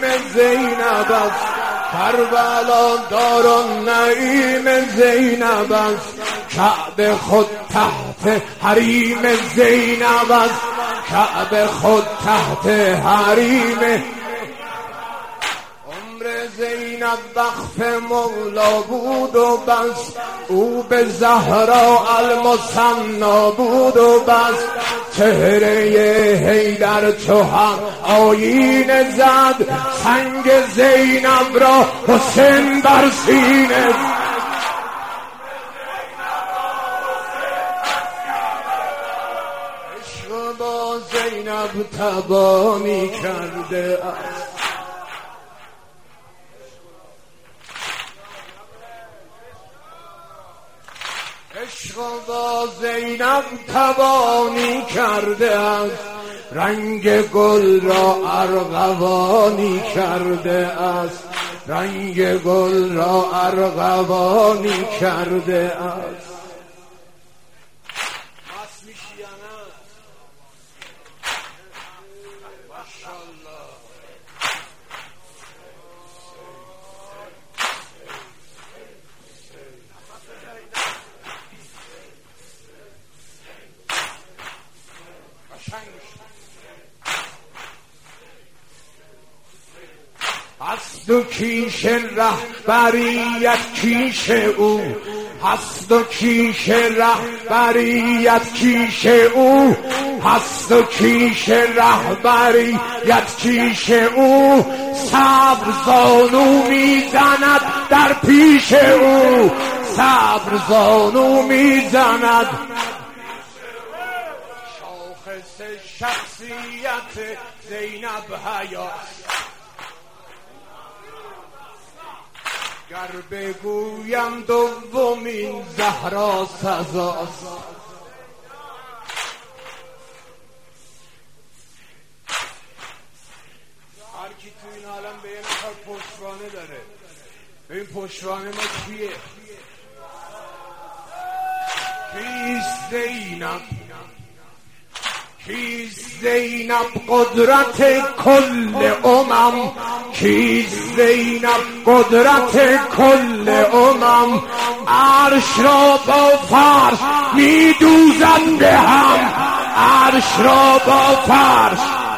زینب است، کربلا دارالنعیم زینب است، کعبه خود تحت حریم زینب است، کعبه خود تحت حریم. زینب وقف مولا بود و بس، او به زهرا المثنا بود و بس، چهره حیدر چو هم آیینه زد، سنگ زینب را حسین بر سینه. عشق با زینب تبانی کرده است، عشق با زینب تبانی کرده است، رنگ گل را ارغوانی کرده است، رنگ گل را ارغوانی کرده است. هست و کیش رهبریت کیش او، هست و کیش رهبریت کیش او، هست و کیش رهبریت کیش او، صبر زانو میزند در پیش او، صبر زانو میزند. شاخص شخصیت زینب حیاست، گر بگویم دومین زهرا سزاست. هر کی تو این عالم به یه نفر پشتوانه داره، به این پشتوانه ما کیه؟ کیست زینب؟ کیست زینب قدرت کل امم؟ کیست زینب قدرت کل امم؟ عرش را با فرش می دوزد به هم، عرش را با فرش.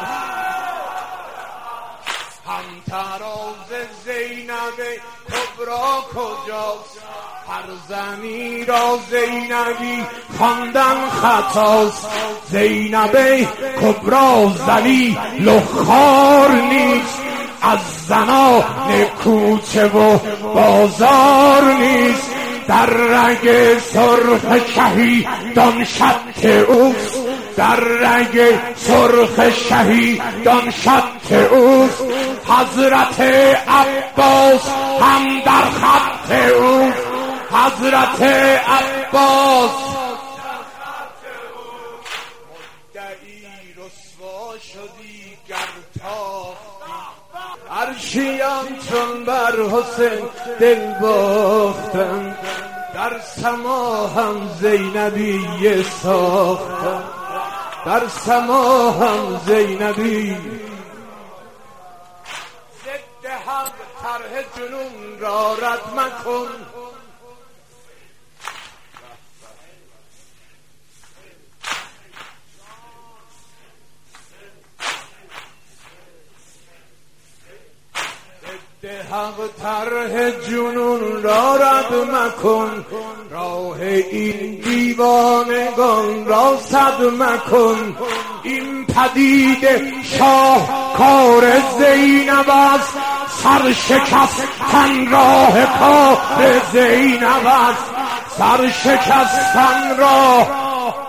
هم تراز زینب کبرا کجاست؟ هر زنی را زینبی خواندن خطاست، زینب کبرا ذلیل و خوار نیست، از زنان کوچه و بازار نیست، در رگ سرخ شهیدان شط اوست، در رگ سرخ شهیدان شط اوست، حضرت عباس هم در خط اوست، حضرت عباس مدعی رسوا شدی گر تاختی، عرشیان چون بر حسین دل باختن، در سما هم زینبی ساختن، در سما هم زینبی. ضد حق طرح جنون را رد مکن، حق طرح جنون را رد مکن، راه این دیوانگان را سد مکن، این پدید شاه کار زینب است، سرشکستن راه کار زینب است، سرشکستن راه.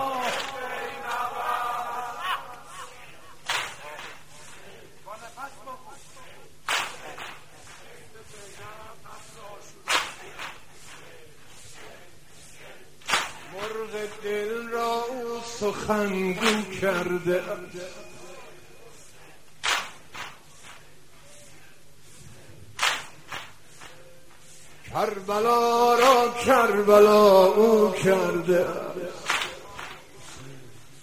مرغ دل را او سخنگو کرده، کربلا را کربلا او کرده،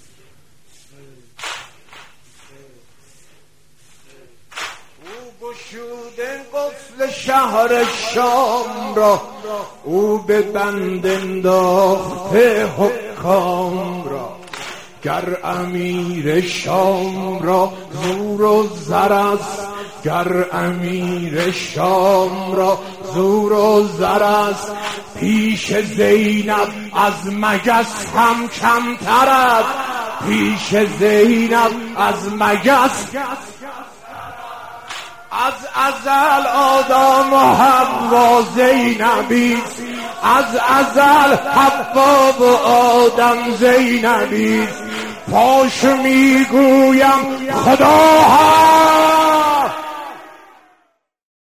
او گشود قفل شهر شام را، او به بند انداخته حکام را. گر امیر شام را زور و زر است، گر امیر شام را زور و زر است، پیش زینب از مگس هم کمتر است، پیش زینب از مگس. از ازل آدم و حوا زینبیست، از ازل حوا و آدم زینبیست. پاش میگویم خدا